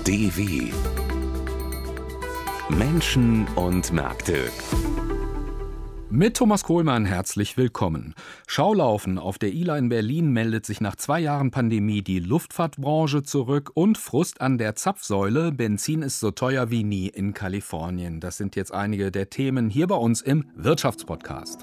DW Menschen und Märkte. Mit Thomas Kohlmann herzlich willkommen. Schaulaufen auf der ILA in Berlin meldet sich nach 2 Jahren Pandemie die Luftfahrtbranche zurück und Frust an der Zapfsäule. Benzin ist so teuer wie nie in Kalifornien. Das sind jetzt einige der Themen hier bei uns im Wirtschaftspodcast.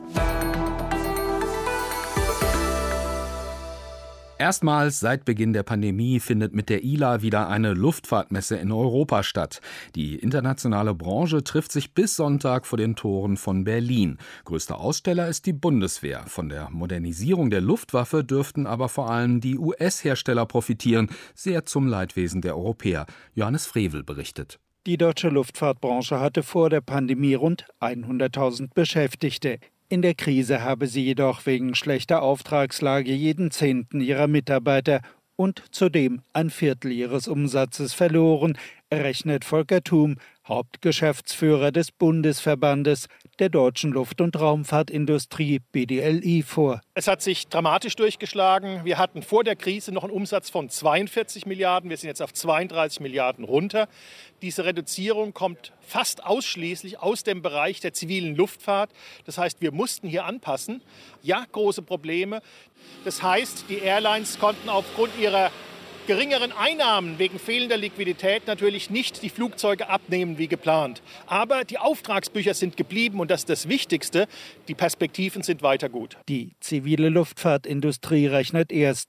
Erstmals seit Beginn der Pandemie findet mit der ILA wieder eine Luftfahrtmesse in Europa statt. Die internationale Branche trifft sich bis Sonntag vor den Toren von Berlin. Größter Aussteller ist die Bundeswehr. Von der Modernisierung der Luftwaffe dürften aber vor allem die US-Hersteller profitieren, sehr zum Leidwesen der Europäer. Johannes Frevel berichtet. Die deutsche Luftfahrtbranche hatte vor der Pandemie rund 100.000 Beschäftigte. In der Krise habe sie jedoch wegen schlechter Auftragslage jeden 10. ihrer Mitarbeiter und zudem ein Viertel ihres Umsatzes verloren, rechnet Volker Thum, Hauptgeschäftsführer des Bundesverbandes der deutschen Luft- und Raumfahrtindustrie BDLI vor. Es hat sich dramatisch durchgeschlagen. Wir hatten vor der Krise noch einen Umsatz von 42 Milliarden. Wir sind jetzt auf 32 Milliarden runter. Diese Reduzierung kommt fast ausschließlich aus dem Bereich der zivilen Luftfahrt. Das heißt, wir mussten hier anpassen. Ja, große Probleme. Das heißt, die Airlines konnten aufgrund ihrer geringeren Einnahmen wegen fehlender Liquidität natürlich nicht die Flugzeuge abnehmen wie geplant. Aber die Auftragsbücher sind geblieben und das ist das Wichtigste. Die Perspektiven sind weiter gut. Die zivile Luftfahrtindustrie rechnet erst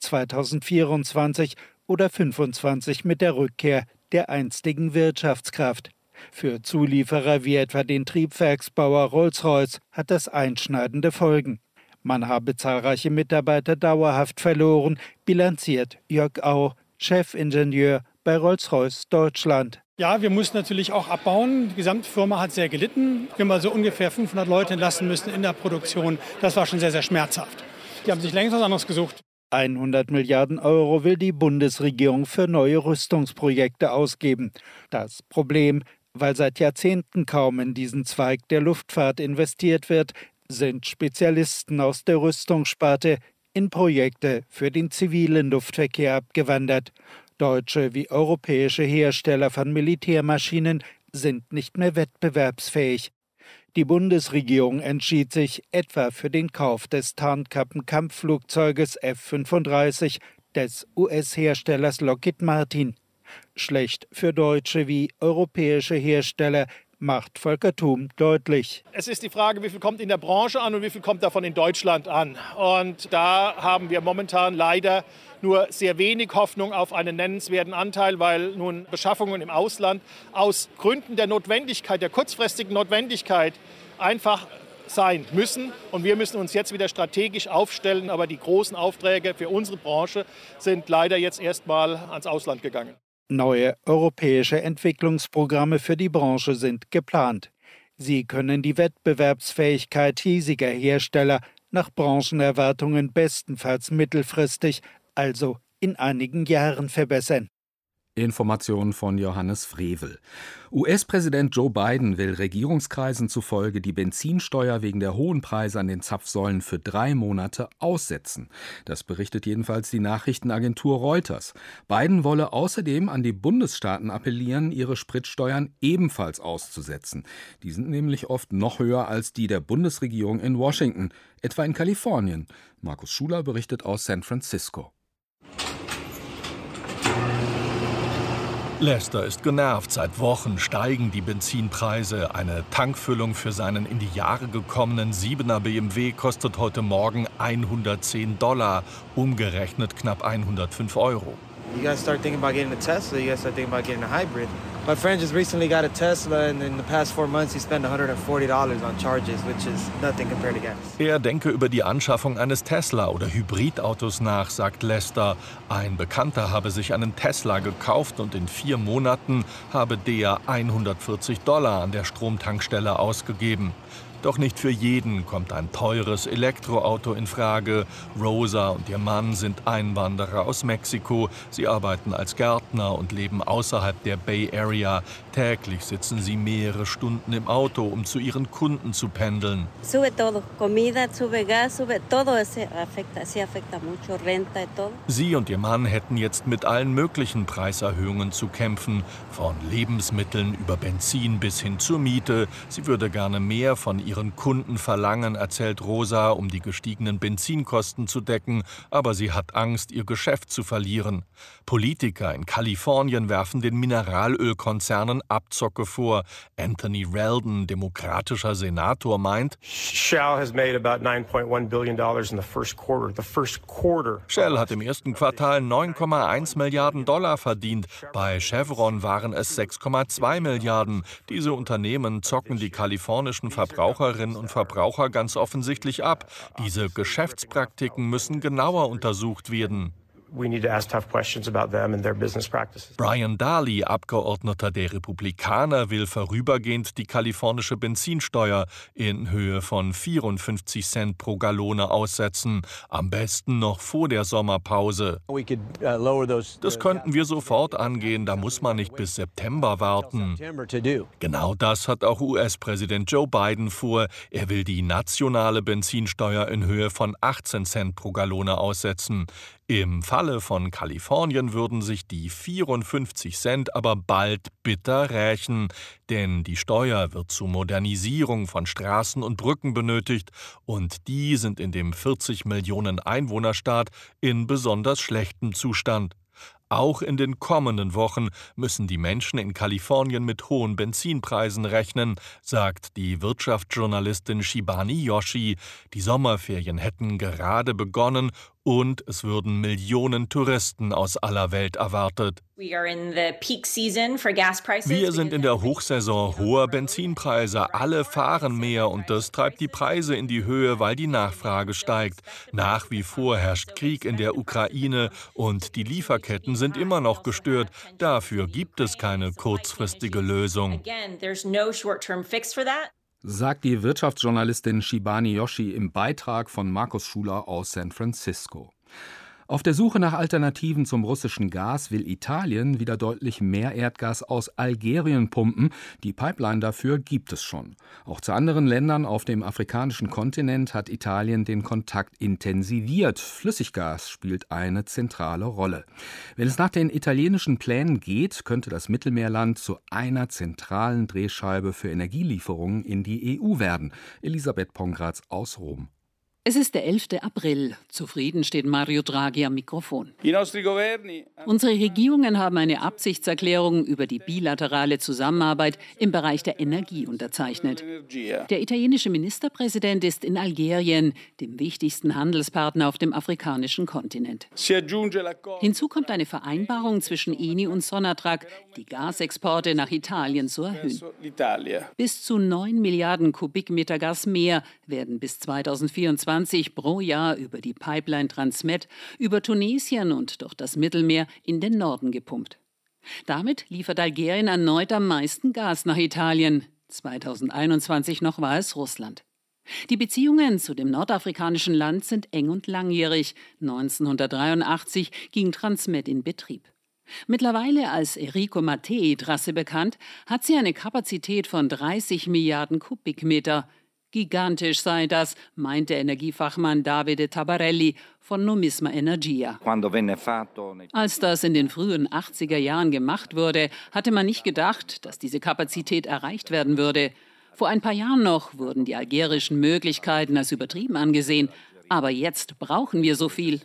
2024 oder 2025 mit der Rückkehr der einstigen Wirtschaftskraft. Für Zulieferer wie etwa den Triebwerksbauer Rolls-Royce hat das einschneidende Folgen. Man habe zahlreiche Mitarbeiter dauerhaft verloren, bilanziert Jörg Au, Chefingenieur bei Rolls-Royce Deutschland. Ja, wir mussten natürlich auch abbauen. Die gesamte Firma hat sehr gelitten. Wir haben also ungefähr 500 Leute entlassen müssen in der Produktion. Das war schon sehr, sehr schmerzhaft. Die haben sich längst was anderes gesucht. 100 Milliarden Euro will die Bundesregierung für neue Rüstungsprojekte ausgeben. Das Problem, weil seit Jahrzehnten kaum in diesen Zweig der Luftfahrt investiert wird, sind Spezialisten aus der Rüstungssparte in Projekte für den zivilen Luftverkehr abgewandert. Deutsche wie europäische Hersteller von Militärmaschinen sind nicht mehr wettbewerbsfähig. Die Bundesregierung entschied sich etwa für den Kauf des Tarnkappenkampfflugzeuges F-35 des US-Herstellers Lockheed Martin. Schlecht für deutsche wie europäische Hersteller, macht Volker Thum deutlich. Es ist die Frage, wie viel kommt in der Branche an und wie viel kommt davon in Deutschland an. Und da haben wir momentan leider nur sehr wenig Hoffnung auf einen nennenswerten Anteil, weil nun Beschaffungen im Ausland aus Gründen der Notwendigkeit, der kurzfristigen Notwendigkeit einfach sein müssen. Und wir müssen uns jetzt wieder strategisch aufstellen. Aber die großen Aufträge für unsere Branche sind leider jetzt erstmal ans Ausland gegangen. Neue europäische Entwicklungsprogramme für die Branche sind geplant. Sie können die Wettbewerbsfähigkeit hiesiger Hersteller nach Branchenerwartungen bestenfalls mittelfristig, also in einigen Jahren verbessern. Informationen von Johannes Frevel. US-Präsident Joe Biden will Regierungskreisen zufolge die Benzinsteuer wegen der hohen Preise an den Zapfsäulen für 3 Monate aussetzen. Das berichtet jedenfalls die Nachrichtenagentur Reuters. Biden wolle außerdem an die Bundesstaaten appellieren, ihre Spritsteuern ebenfalls auszusetzen. Die sind nämlich oft noch höher als die der Bundesregierung in Washington, etwa in Kalifornien. Markus Schuler berichtet aus San Francisco. Lester ist genervt. Seit Wochen steigen die Benzinpreise. Eine Tankfüllung für seinen in die Jahre gekommenen 7er BMW kostet heute Morgen $110, umgerechnet knapp 105 Euro. You guys start thinking about getting a Tesla, you guys start thinking about getting a hybrid. My friend just recently got a Tesla and in the past 4 months he spent $140 on charges, which is nothing compared to gas. Er denke über die Anschaffung eines Tesla oder Hybridautos nach, sagt Lester. Ein Bekannter habe sich einen Tesla gekauft und in 4 Monaten habe der $140 an der Stromtankstelle ausgegeben. Doch nicht für jeden kommt ein teures Elektroauto in Frage. Rosa und ihr Mann sind Einwanderer aus Mexiko. Sie arbeiten als Gärtner und leben außerhalb der Bay Area. Täglich sitzen sie mehrere Stunden im Auto, um zu ihren Kunden zu pendeln. Sube todo, comida, sube gas, sube todo, afecta mucho, renta y todo. Sie und ihr Mann hätten jetzt mit allen möglichen Preiserhöhungen zu kämpfen, von Lebensmitteln über Benzin bis hin zur Miete. Sie würde gerne mehr von ihren Kunden verlangen, erzählt Rosa, um die gestiegenen Benzinkosten zu decken, aber sie hat Angst, ihr Geschäft zu verlieren. Politiker in Kalifornien werfen den Mineralölkonzernen Abzocke vor. Anthony Reldon, demokratischer Senator, meint, Shell hat im ersten Quartal 9,1 Milliarden Dollar verdient. Bei Chevron waren es 6,2 Milliarden. Diese Unternehmen zocken die kalifornischen Verbraucherinnen und Verbraucher ganz offensichtlich ab. Diese Geschäftspraktiken müssen genauer untersucht werden. Brian Daly, Abgeordneter der Republikaner, will vorübergehend die kalifornische Benzinsteuer in Höhe von 54 Cent pro Gallone aussetzen. Am besten noch vor der Sommerpause. Das könnten wir sofort angehen, da muss man nicht bis September warten. Genau das hat auch US-Präsident Joe Biden vor. Er will die nationale Benzinsteuer in Höhe von 18 Cent pro Gallone aussetzen. Im Falle von Kalifornien würden sich die 54 Cent aber bald bitter rächen, denn die Steuer wird zur Modernisierung von Straßen und Brücken benötigt und die sind in dem 40 Millionen Einwohnerstaat in besonders schlechtem Zustand. Auch in den kommenden Wochen müssen die Menschen in Kalifornien mit hohen Benzinpreisen rechnen, sagt die Wirtschaftsjournalistin Shibani Yoshi. Die Sommerferien hätten gerade begonnen und es würden Millionen Touristen aus aller Welt erwartet. Wir sind in der Hochsaison hoher Benzinpreise. Alle fahren mehr und das treibt die Preise in die Höhe, weil die Nachfrage steigt. Nach wie vor herrscht Krieg in der Ukraine und die Lieferketten sind immer noch gestört. Dafür gibt es keine kurzfristige Lösung. Sagt die Wirtschaftsjournalistin Shibani Yoshi im Beitrag von Markus Schuler aus San Francisco. Auf der Suche nach Alternativen zum russischen Gas will Italien wieder deutlich mehr Erdgas aus Algerien pumpen. Die Pipeline dafür gibt es schon. Auch zu anderen Ländern auf dem afrikanischen Kontinent hat Italien den Kontakt intensiviert. Flüssiggas spielt eine zentrale Rolle. Wenn es nach den italienischen Plänen geht, könnte das Mittelmeerland zu einer zentralen Drehscheibe für Energielieferungen in die EU werden. Elisabeth Pongratz aus Rom. Es ist der 11. April. Zufrieden steht Mario Draghi am Mikrofon. Unsere Regierungen haben eine Absichtserklärung über die bilaterale Zusammenarbeit im Bereich der Energie unterzeichnet. Der italienische Ministerpräsident ist in Algerien, dem wichtigsten Handelspartner auf dem afrikanischen Kontinent. Hinzu kommt eine Vereinbarung zwischen Eni und Sonatrach, die Gasexporte nach Italien zu erhöhen. Bis zu 9 Milliarden Kubikmeter Gas mehr werden bis 2024 pro Jahr über die Pipeline Transmed, über Tunesien und durch das Mittelmeer in den Norden gepumpt. Damit liefert Algerien erneut am meisten Gas nach Italien. 2021 noch war es Russland. Die Beziehungen zu dem nordafrikanischen Land sind eng und langjährig. 1983 ging Transmed in Betrieb. Mittlerweile als Enrico Mattei-Trasse bekannt, hat sie eine Kapazität von 30 Milliarden Kubikmeter. Gigantisch sei das, meint der Energiefachmann Davide Tabarelli von Numisma Energia. Als das in den frühen 80er Jahren gemacht wurde, hatte man nicht gedacht, dass diese Kapazität erreicht werden würde. Vor ein paar Jahren noch wurden die algerischen Möglichkeiten als übertrieben angesehen. Aber jetzt brauchen wir so viel.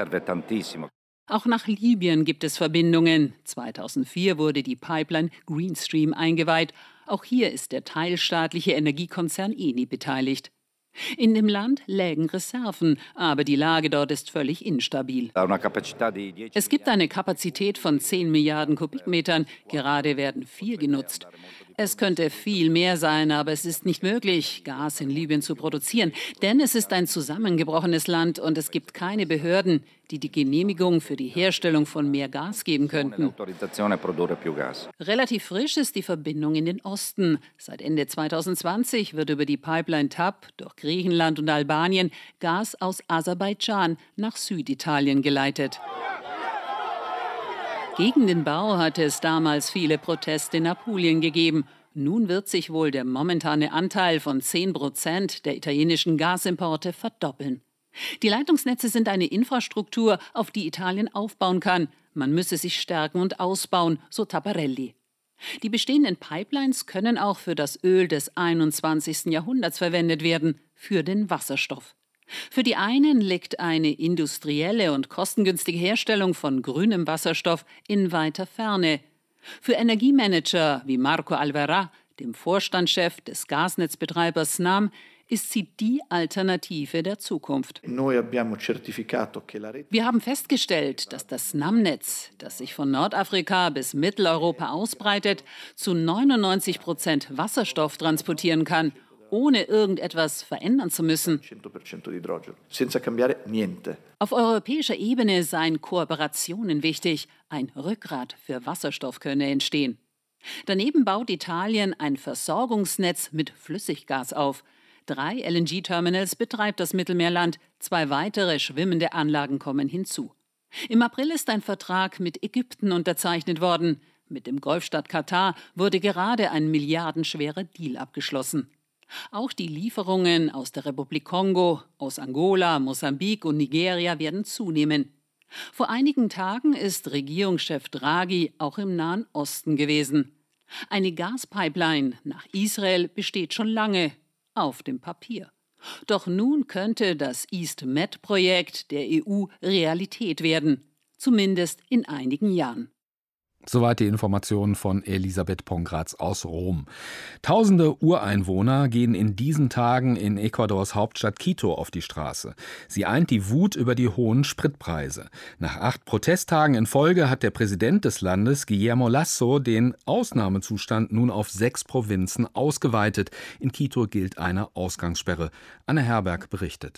Auch nach Libyen gibt es Verbindungen. 2004 wurde die Pipeline Greenstream eingeweiht. Auch hier ist der teilstaatliche Energiekonzern Eni beteiligt. In dem Land lägen Reserven, aber die Lage dort ist völlig instabil. Es gibt eine Kapazität von 10 Milliarden Kubikmetern, gerade werden 4 genutzt. Es könnte viel mehr sein, aber es ist nicht möglich, Gas in Libyen zu produzieren, denn es ist ein zusammengebrochenes Land und es gibt keine Behörden. die die Genehmigung für die Herstellung von mehr Gas geben könnten. Relativ frisch ist die Verbindung in den Osten. Seit Ende 2020 wird über die Pipeline TAP durch Griechenland und Albanien Gas aus Aserbaidschan nach Süditalien geleitet. Gegen den Bau hatte es damals viele Proteste in Apulien gegeben. Nun wird sich wohl der momentane Anteil von 10% der italienischen Gasimporte verdoppeln. Die Leitungsnetze sind eine Infrastruktur, auf die Italien aufbauen kann. Man müsse sich stärken und ausbauen, so Tapparelli. Die bestehenden Pipelines können auch für das Öl des 21. Jahrhunderts verwendet werden, für den Wasserstoff. Für die einen liegt eine industrielle und kostengünstige Herstellung von grünem Wasserstoff in weiter Ferne. Für Energiemanager wie Marco Alverà, dem Vorstandschef des Gasnetzbetreibers Snam, ist sie die Alternative der Zukunft. Wir haben festgestellt, dass das Snam-Netz, das sich von Nordafrika bis Mitteleuropa ausbreitet, zu 99% Wasserstoff transportieren kann, ohne irgendetwas verändern zu müssen. Auf europäischer Ebene seien Kooperationen wichtig. Ein Rückgrat für Wasserstoff könne entstehen. Daneben baut Italien ein Versorgungsnetz mit Flüssiggas auf. 3 LNG-Terminals betreibt das Mittelmeerland, 2 weitere schwimmende Anlagen kommen hinzu. Im April ist ein Vertrag mit Ägypten unterzeichnet worden. Mit dem Golfstaat Katar wurde gerade ein milliardenschwerer Deal abgeschlossen. Auch die Lieferungen aus der Republik Kongo, aus Angola, Mosambik und Nigeria werden zunehmen. Vor einigen Tagen ist Regierungschef Draghi auch im Nahen Osten gewesen. Eine Gaspipeline nach Israel besteht schon lange, auf dem Papier. Doch nun könnte das EastMed-Projekt der EU Realität werden, zumindest in einigen Jahren. Soweit die Informationen von Elisabeth Pongratz aus Rom. Tausende Ureinwohner gehen in diesen Tagen in Ecuadors Hauptstadt Quito auf die Straße. Sie eint die Wut über die hohen Spritpreise. Nach 8 Protesttagen in Folge hat der Präsident des Landes, Guillermo Lasso, den Ausnahmezustand nun auf 6 Provinzen ausgeweitet. In Quito gilt eine Ausgangssperre. Anne Herberg berichtet.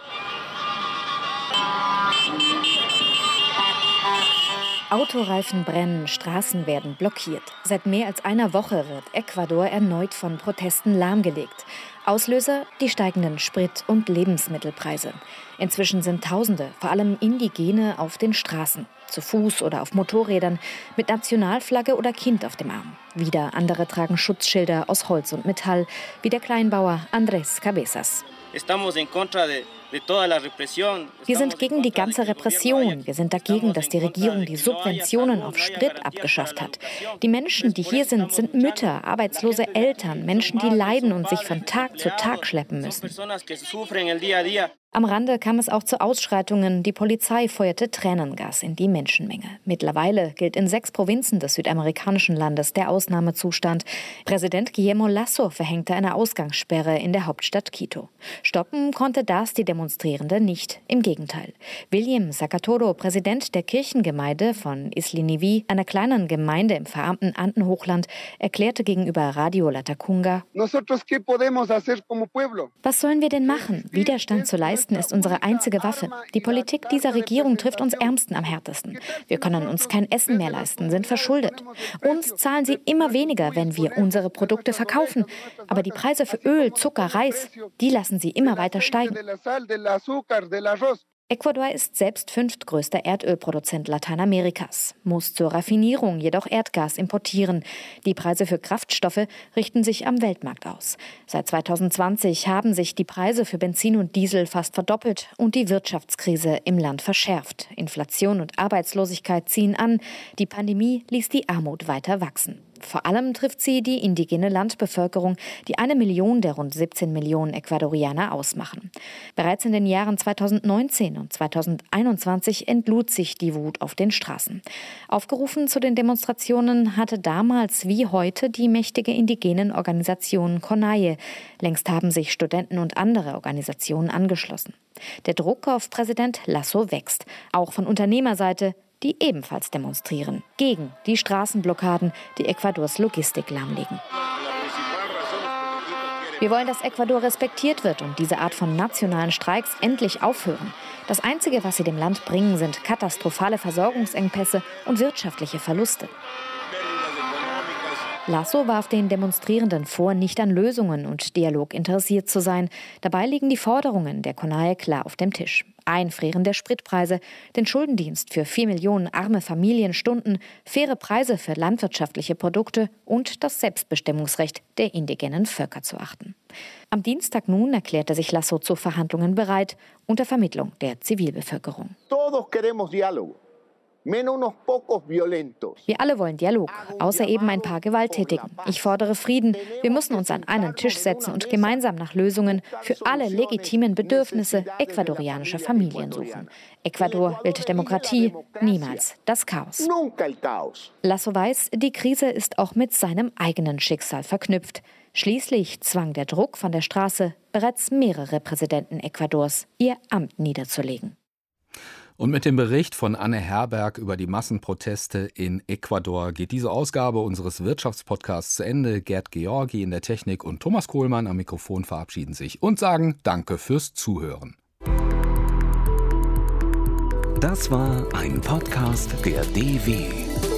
Autoreifen brennen, Straßen werden blockiert. Seit mehr als einer Woche wird Ecuador erneut von Protesten lahmgelegt. Auslöser die steigenden Sprit- und Lebensmittelpreise. Inzwischen sind Tausende, vor allem Indigene, auf den Straßen. Zu Fuß oder auf Motorrädern, mit Nationalflagge oder Kind auf dem Arm. Wieder andere tragen Schutzschilder aus Holz und Metall, wie der Kleinbauer Andrés Cabezas. Wir sind gegen die ganze Repression. Wir sind dagegen, dass die Regierung die Subventionen auf Sprit abgeschafft hat. Die Menschen, die hier sind, sind Mütter, arbeitslose Eltern, Menschen, die leiden und sich von Tag zu Tag schleppen müssen. Am Rande kam es auch zu Ausschreitungen. Die Polizei feuerte Tränengas in die Menschenmenge. Mittlerweile gilt in 6 Provinzen des südamerikanischen Landes der Ausnahmezustand. Präsident Guillermo Lasso verhängte eine Ausgangssperre in der Hauptstadt Quito. Stoppen konnte das die Demonstrierende nicht. Im Gegenteil. William Zacatoro, Präsident der Kirchengemeinde von Isliniví, einer kleinen Gemeinde im verarmten Andenhochland, erklärte gegenüber Radio Latacunga: Was sollen wir denn machen? Widerstand zu leisten ist unsere einzige Waffe. Die Politik dieser Regierung trifft uns Ärmsten am härtesten. Wir können uns kein Essen mehr leisten, sind verschuldet. Uns zahlen sie immer weniger, wenn wir unsere Produkte verkaufen. Aber die Preise für Öl, Zucker, Reis, die lassen sie immer weiter steigen. Ecuador ist selbst 5. größter Erdölproduzent Lateinamerikas, muss zur Raffinierung jedoch Erdgas importieren. Die Preise für Kraftstoffe richten sich am Weltmarkt aus. Seit 2020 haben sich die Preise für Benzin und Diesel fast verdoppelt und die Wirtschaftskrise im Land verschärft. Inflation und Arbeitslosigkeit ziehen an. Die Pandemie ließ die Armut weiter wachsen. Vor allem trifft sie die indigene Landbevölkerung, die 1 Million der rund 17 Millionen Ecuadorianer ausmachen. Bereits in den Jahren 2019 und 2021 entlud sich die Wut auf den Straßen. Aufgerufen zu den Demonstrationen hatte damals wie heute die mächtige indigenen Organisation CONAIE. Längst haben sich Studenten und andere Organisationen angeschlossen. Der Druck auf Präsident Lasso wächst, auch von Unternehmerseite, die ebenfalls demonstrieren gegen die Straßenblockaden, die Ecuadors Logistik lahmlegen. Wir wollen, dass Ecuador respektiert wird und diese Art von nationalen Streiks endlich aufhören. Das Einzige, was sie dem Land bringen, sind katastrophale Versorgungsengpässe und wirtschaftliche Verluste. Lasso warf den Demonstrierenden vor, nicht an Lösungen und Dialog interessiert zu sein. Dabei liegen die Forderungen der CONAIE klar auf dem Tisch. Einfrieren der Spritpreise, den Schuldendienst für 4 Millionen arme Familienstunden, faire Preise für landwirtschaftliche Produkte und das Selbstbestimmungsrecht der indigenen Völker zu achten. Am Dienstag nun erklärte sich Lasso zu Verhandlungen bereit, unter Vermittlung der Zivilbevölkerung. Todos queremos diálogo. Wir alle wollen Dialog, außer eben ein paar Gewalttätigen. Ich fordere Frieden. Wir müssen uns an einen Tisch setzen und gemeinsam nach Lösungen für alle legitimen Bedürfnisse ecuadorianischer Familien suchen. Ecuador will Demokratie, niemals das Chaos. Lasso weiß, die Krise ist auch mit seinem eigenen Schicksal verknüpft. Schließlich zwang der Druck von der Straße bereits mehrere Präsidenten Ecuadors, ihr Amt niederzulegen. Und mit dem Bericht von Anne Herberg über die Massenproteste in Ecuador geht diese Ausgabe unseres Wirtschaftspodcasts zu Ende. Gerd Georgi in der Technik und Thomas Kohlmann am Mikrofon verabschieden sich und sagen Danke fürs Zuhören. Das war ein Podcast der DW.